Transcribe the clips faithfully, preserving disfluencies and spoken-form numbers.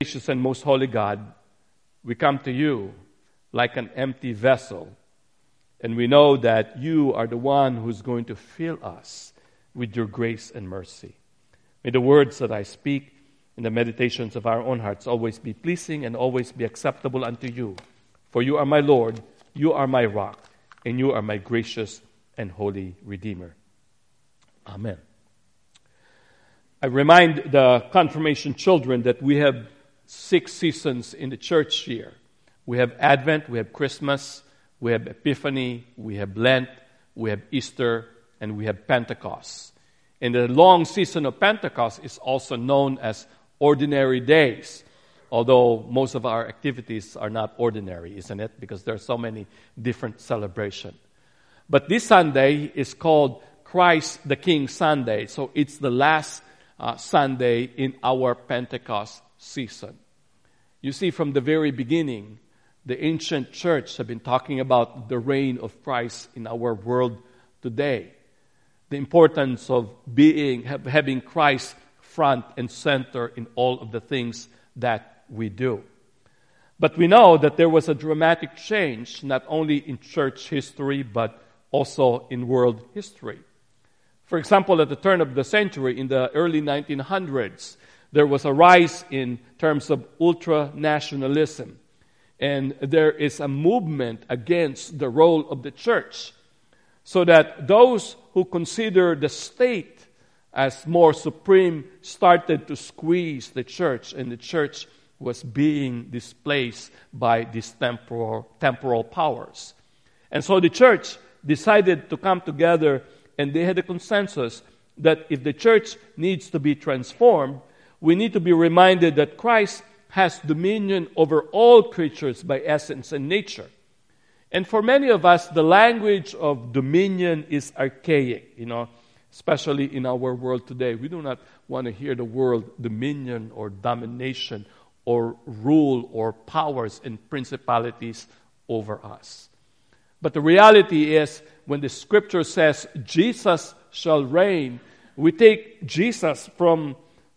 Gracious and most holy God, we come to you like an empty vessel, and we know that you are the one who's going to fill us with your grace and mercy. May the words that I speak and the meditations of our own hearts always be pleasing and always be acceptable unto you. For you are my Lord, you are my rock, and you are my gracious and holy Redeemer. Amen. I remind the confirmation children that we have six seasons in the church year. We have Advent, we have Christmas, we have Epiphany, we have Lent, we have Easter, and we have Pentecost. And the long season of Pentecost is also known as ordinary days, although most of our activities are not ordinary, isn't it? Because there are so many different celebrations. But this Sunday is called Christ the King Sunday, so it's the last uh, Sunday in our Pentecost season. You see, from the very beginning, the ancient church have been talking about the reign of Christ in our world today. The importance of being, having Christ front and center in all of the things that we do. But we know that there was a dramatic change, not only in church history, but also in world history. For example, at the turn of the century, in the early nineteen hundreds, there was a rise in terms of ultra-nationalism. And there is a movement against the role of the church, so that those who consider the state as more supreme started to squeeze the church, and the church was being displaced by these temporal, temporal powers. And so the church decided to come together, and they had a consensus that if the church needs to be transformed, we need to be reminded that Christ has dominion over all creatures by essence and nature. And for many of us, the language of dominion is archaic, you know, especially in our world today. We do not want to hear the word dominion or domination or rule or powers and principalities over us. But the reality is, when the scripture says Jesus shall reign, we take Jesus from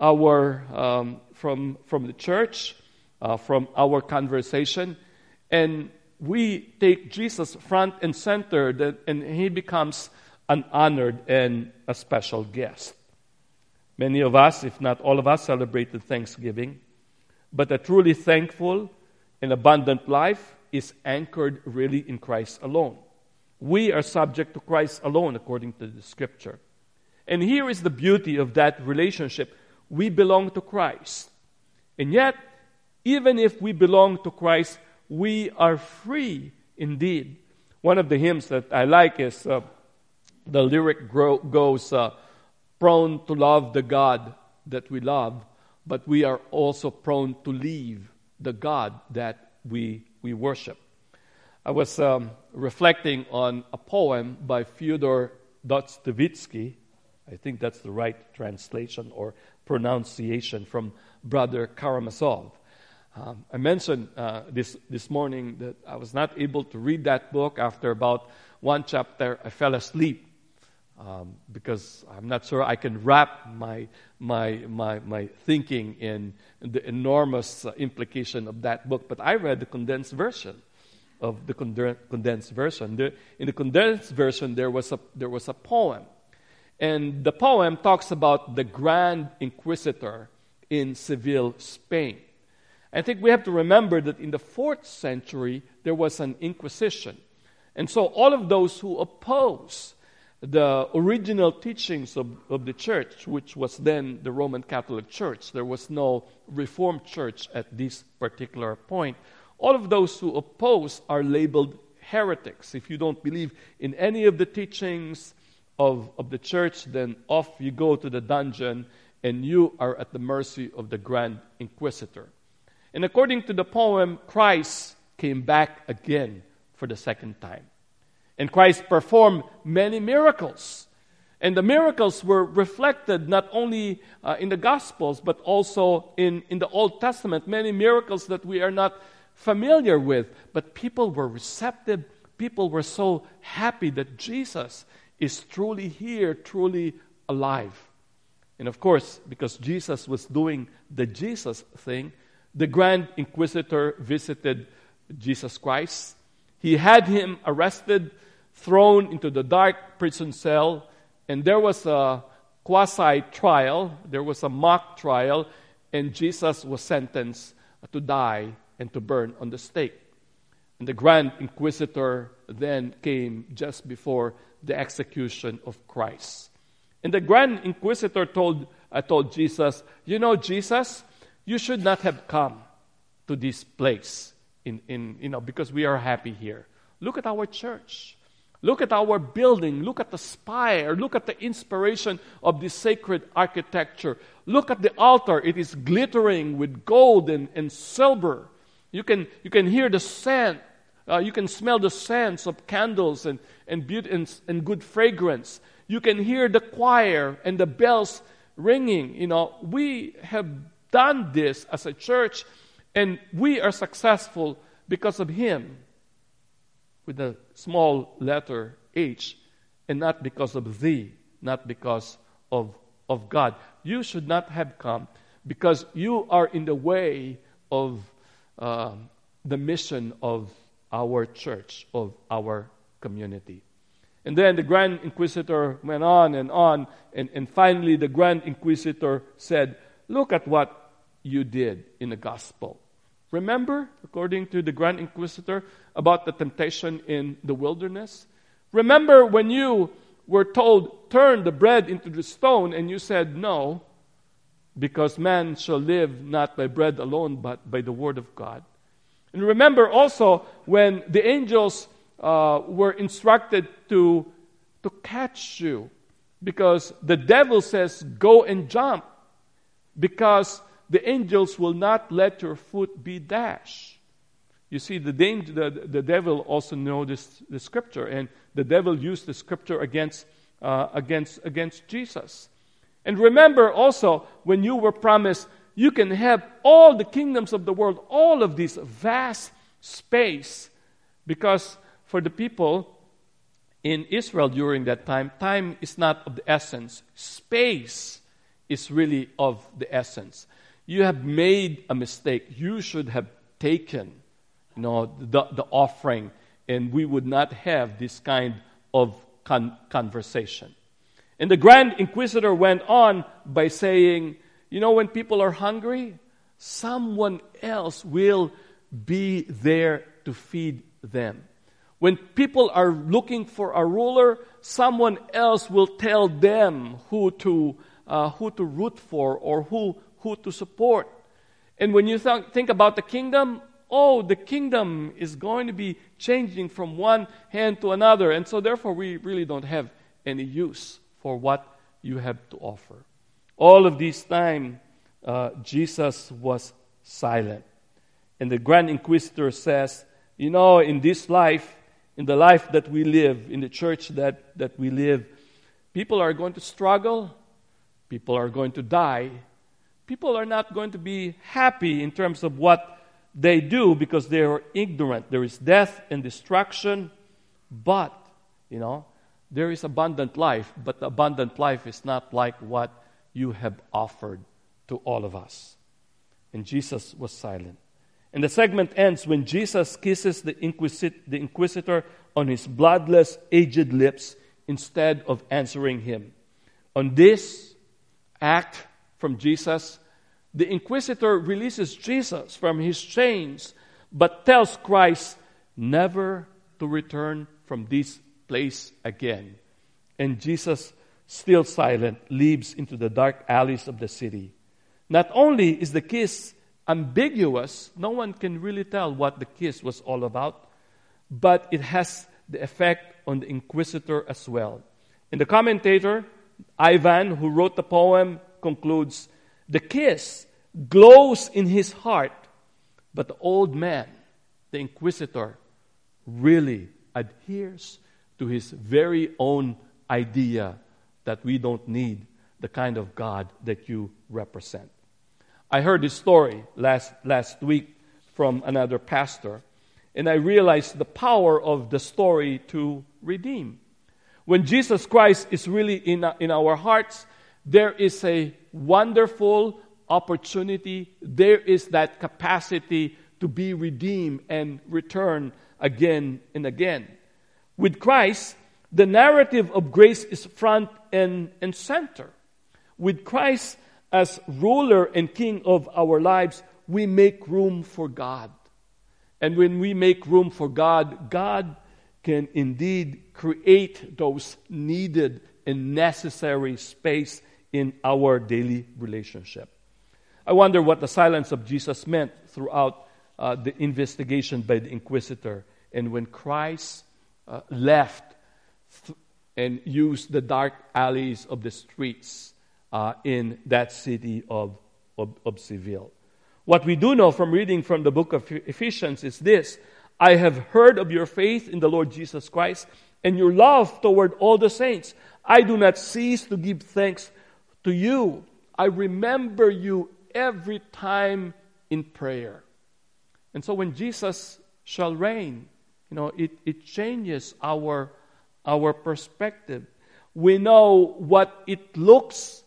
our um, from from the church, uh, from our conversation, and we take Jesus front and center, that, and he becomes an honored and a special guest. Many of us, if not all of us, celebrated Thanksgiving, but a truly thankful and abundant life is anchored really in Christ alone. We are subject to Christ alone, according to the scripture. And here is the beauty of that relationship. We belong to Christ. And yet, even if we belong to Christ, we are free indeed. One of the hymns that I like is, uh, the lyric gro- goes, uh, prone to love the God that we love, but we are also prone to leave the God that we, we worship. I was um, reflecting on a poem by Fyodor Dostoevsky. I think that's the right translation or pronunciation, from Brother Karamazov. Um, I mentioned uh, this this morning that I was not able to read that book. After about one chapter, I fell asleep um, because I'm not sure I can wrap my my my my thinking in the enormous uh, implication of that book. But I read the condensed version of the condensed version. The, in the condensed version, there was a there was a poem. And the poem talks about the Grand Inquisitor in Seville, Spain. I think we have to remember that in the fourth century, there was an Inquisition. And so all of those who oppose the original teachings of, of the church, which was then the Roman Catholic Church, there was no Reformed Church at this particular point, all of those who oppose are labeled heretics. If you don't believe in any of the teachings Of, of the church, then off you go to the dungeon, and you are at the mercy of the Grand Inquisitor. And according to the poem, Christ came back again for the second time. And Christ performed many miracles. And the miracles were reflected not only uh, in the Gospels, but also in, in the Old Testament. Many miracles that we are not familiar with. But people were receptive. People were so happy that Jesus is truly here, truly alive. And of course, because Jesus was doing the Jesus thing, the Grand Inquisitor visited Jesus Christ. He had him arrested, thrown into the dark prison cell, and there was a quasi-trial, there was a mock trial, and Jesus was sentenced to die and to burn on the stake. And the Grand Inquisitor then came just before the execution of Christ. And the Grand Inquisitor told, uh, told Jesus, you know, Jesus, you should not have come to this place in, in, you know, because we are happy here. Look at our church. Look at our building. Look at the spire. Look at the inspiration of this sacred architecture. Look at the altar. It is glittering with gold and, and silver. You can, you can hear the scent. Uh, you can smell the scents of candles and, and, beauty and, and good fragrance. You can hear the choir and the bells ringing. You know, we have done this as a church, and we are successful because of Him, with a small letter H, and not because of thee, not because of, of God. You should not have come because you are in the way of uh, the mission of our church, of our community. And then the Grand Inquisitor went on and on, and, and finally the Grand Inquisitor said, look at what you did in the gospel. Remember, according to the Grand Inquisitor, about the temptation in the wilderness? Remember when you were told, turn the bread into the stone, and you said no, because man shall live not by bread alone, but by the word of God. And remember also when the angels uh, were instructed to, to catch you, because the devil says, go and jump, because the angels will not let your foot be dashed. You see, the, danger, the, the devil also knows this, the scripture, and the devil used the scripture against, uh, against, against Jesus. And remember also, when you were promised, you can have all the kingdoms of the world, all of this vast space, because for the people in Israel during that time, time is not of the essence. Space is really of the essence. You have made a mistake. You should have taken, you know, the, the offering, and we would not have this kind of con- conversation. And the Grand Inquisitor went on by saying, you know, when people are hungry, someone else will be there to feed them. When people are looking for a ruler, someone else will tell them who to uh, who to root for or who who to support. And when you th- think about the kingdom, oh, the kingdom is going to be changing from one hand to another, and so therefore we really don't have any use for what you have to offer. All of this time, uh, Jesus was silent. And the Grand Inquisitor says, you know, in this life, in the life that we live, in the church that, that we live, people are going to struggle, people are going to die, people are not going to be happy in terms of what they do because they are ignorant. There is death and destruction, but, you know, there is abundant life, but the abundant life is not like what you have offered to all of us. And Jesus was silent. And the segment ends when Jesus kisses the, inquisit- the inquisitor on his bloodless, aged lips instead of answering him. On this act from Jesus, the inquisitor releases Jesus from his chains, but tells Christ never to return from this place again. And Jesus, still silent, leaps into the dark alleys of the city. Not only is the kiss ambiguous, no one can really tell what the kiss was all about, but it has the effect on the inquisitor as well. And the commentator, Ivan, who wrote the poem, concludes, the kiss glows in his heart, but the old man, the inquisitor, really adheres to his very own idea that we don't need the kind of God that you represent. I heard this story last, last week from another pastor, and I realized the power of the story to redeem. When Jesus Christ is really in, in our hearts, there is a wonderful, opportunity, there is that capacity to be redeemed and return again and again. With Christ, the narrative of grace is front and, and center. With Christ as ruler and king of our lives, we make room for God. And when we make room for God, God can indeed create those needed and necessary space in our daily relationship. I wonder what the silence of Jesus meant throughout uh, the investigation by the inquisitor. And when Christ uh, left th- and used the dark alleys of the streets uh, in that city of, of, of Seville. What we do know from reading from the book of Ephesians is this: I have heard of your faith in the Lord Jesus Christ and your love toward all the saints. I do not cease to give thanks to you. I remember you every time in prayer. And so when Jesus shall reign, you know, it, it changes our, our perspective. We know what it looks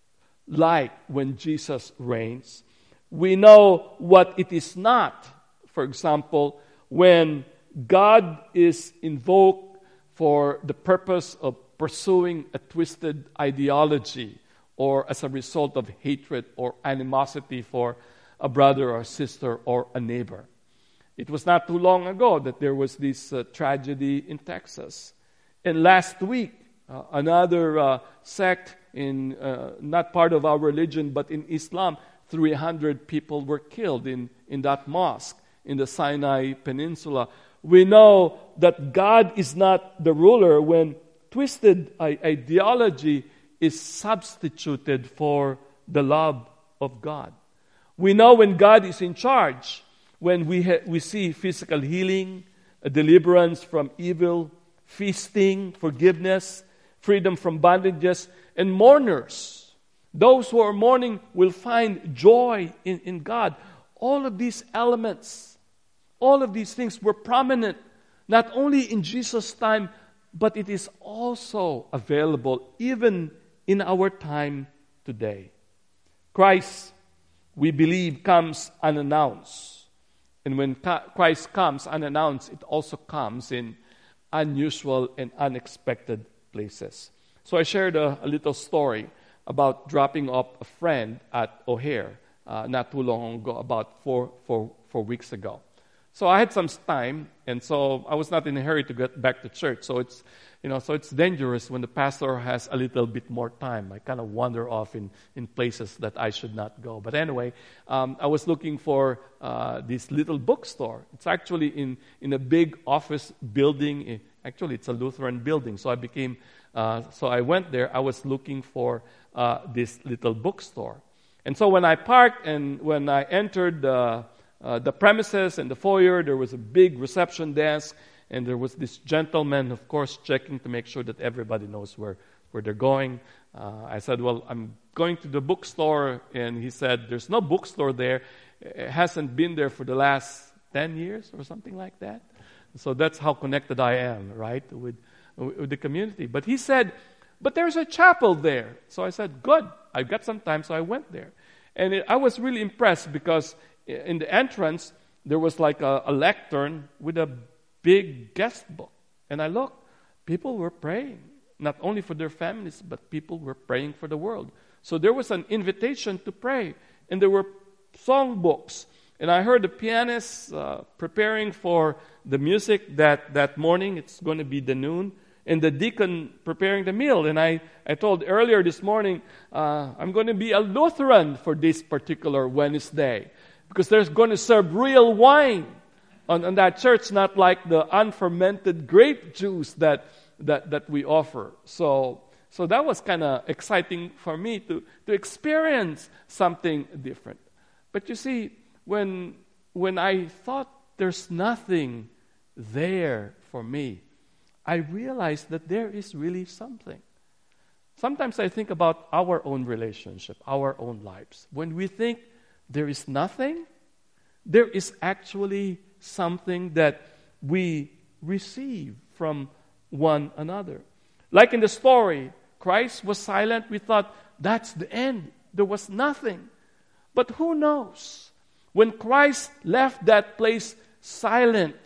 like when Jesus reigns. We know what it is not. For example, when God is invoked for the purpose of pursuing a twisted ideology, or as a result of hatred or animosity for a brother or sister or a neighbor. It was not too long ago that there was this uh, tragedy in Texas. And last week, uh, another uh, sect in uh, not part of our religion, but in Islam, three hundred people were killed in, in that mosque in the Sinai Peninsula. We know that God is not the ruler when twisted ideology is substituted for the love of God. We know when God is in charge, when we ha- we see physical healing, a deliverance from evil, feasting, forgiveness, freedom from bondages, and mourners. Those who are mourning will find joy in, in God. All of these elements, all of these things were prominent, not only in Jesus' time, but it is also available even in our time today. Christ, we believe, comes unannounced. And when Christ comes unannounced, it also comes in unusual and unexpected places. So I shared a, a little story about dropping off a friend at O'Hare uh, not too long ago, about four, four, four weeks ago. So I had some time, and so I was not in a hurry to get back to church. So it's, you know, so it's dangerous when the pastor has a little bit more time. I kind of wander off in, in places that I should not go. But anyway, um, I was looking for uh, this little bookstore. It's actually in, in a big office building. Actually, it's a Lutheran building. So I became, uh, so I went there. I was looking for uh, this little bookstore. And so when I parked and when I entered the Uh, the premises and the foyer, there was a big reception desk, and there was this gentleman, of course, checking to make sure that everybody knows where, where they're going. Uh, I said, well, I'm going to the bookstore, and he said, there's no bookstore there. It hasn't been there for the last ten years or something like that. So that's how connected I am, right, with, with the community. But he said, but there's a chapel there. So I said, good, I've got some time, so I went there. And it, I was really impressed because in the entrance, there was like a, a lectern with a big guest book. And I looked, people were praying, not only for their families, but people were praying for the world. So there was an invitation to pray, and there were song books. And I heard the pianist uh, preparing for the music that, that morning. It's going to be the noon. And the deacon preparing the meal. And I, I told earlier this morning, uh, I'm going to be a Lutheran for this particular Wednesday. Because they're going to serve real wine on, on that church, not like the unfermented grape juice that that, that we offer. So so that was kind of exciting for me to, to experience something different. But you see, when when I thought there's nothing there for me, I realized that there is really something. Sometimes I think about our own relationship, our own lives. When we think there is nothing, there is actually something that we receive from one another. Like in the story, Christ was silent. We thought, that's the end. There was nothing. But who knows? When Christ left that place silent,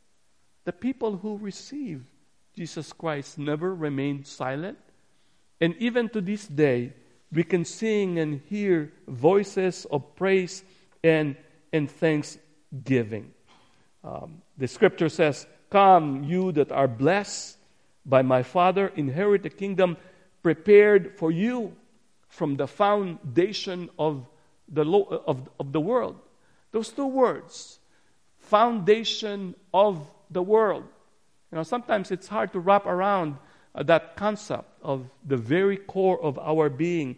the people who received Jesus Christ never remained silent. And even to this day, we can sing and hear voices of praise and, and thanksgiving. Um, the scripture says, "Come, you that are blessed by my Father, inherit the kingdom prepared for you from the foundation of the lo- of, of the world." Those two words, foundation of the world. You know, sometimes it's hard to wrap around uh, that concept of the very core of our being,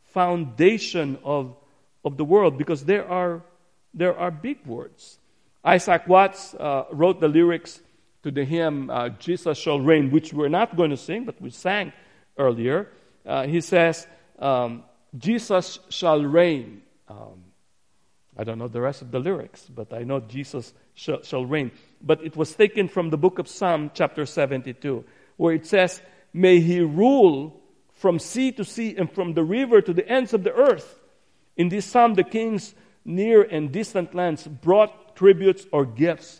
foundation of of the world, because there are there are big words. Isaac Watts uh, wrote the lyrics to the hymn uh, "Jesus Shall Reign," which we're not going to sing, but we sang earlier. Uh, he says, um, "Jesus shall reign." Um, I don't know the rest of the lyrics, but I know Jesus shall, shall reign. But it was taken from the book of Psalm, chapter seventy-two, where it says, "May he rule from sea to sea and from the river to the ends of the earth." In this psalm, the kings near and distant lands brought tributes or gifts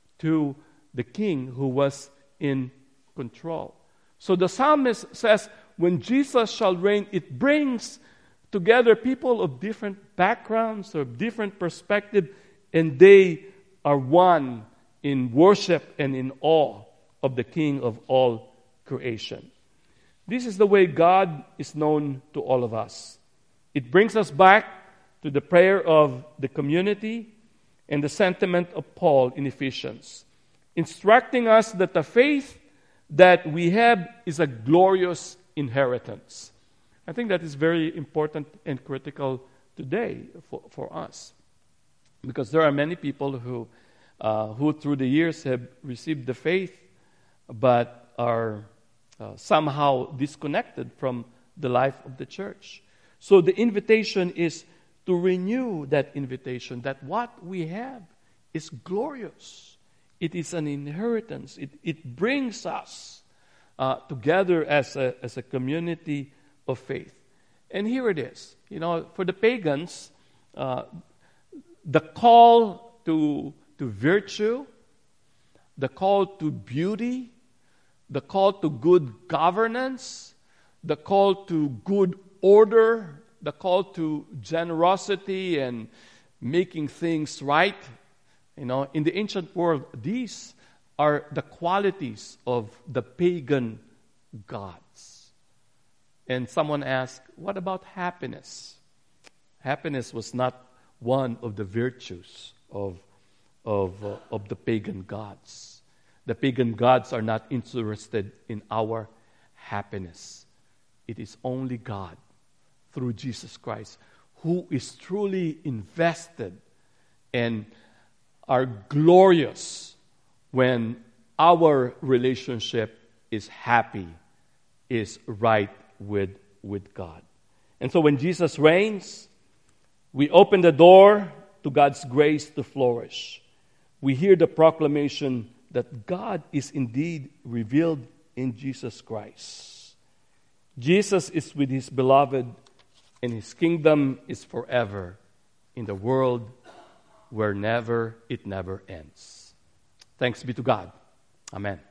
to the king who was in control. So the psalmist says, when Jesus shall reign, it brings together people of different backgrounds or different perspective, and they are one in worship and in awe of the King of all creation. This is the way God is known to all of us. It brings us back to the prayer of the community and the sentiment of Paul in Ephesians, instructing us that the faith that we have is a glorious inheritance. I think that is very important and critical today for, for us, because there are many people who, uh, who through the years have received the faith, but are uh, somehow disconnected from the life of the church. So the invitation is to renew that invitation, that what we have is glorious. It is an inheritance. It, it brings us uh, together as a, as a community of faith. And here it is. You know, for the pagans, uh, the call to, to virtue, the call to beauty, the call to good governance, the call to good order, the call to generosity and making things right. You know, in the ancient world, these are the qualities of the pagan gods. And someone asked, what about happiness? Happiness was not one of the virtues of, of, uh, of the pagan gods. The pagan gods are not interested in our happiness. It is only God, through Jesus Christ, who is truly invested and are glorious when our relationship is happy, is right with, with God. And so when Jesus reigns, we open the door to God's grace to flourish. We hear the proclamation that God is indeed revealed in Jesus Christ. Jesus is with his beloved, and his kingdom is forever in the world where never it never ends. Thanks be to God. Amen.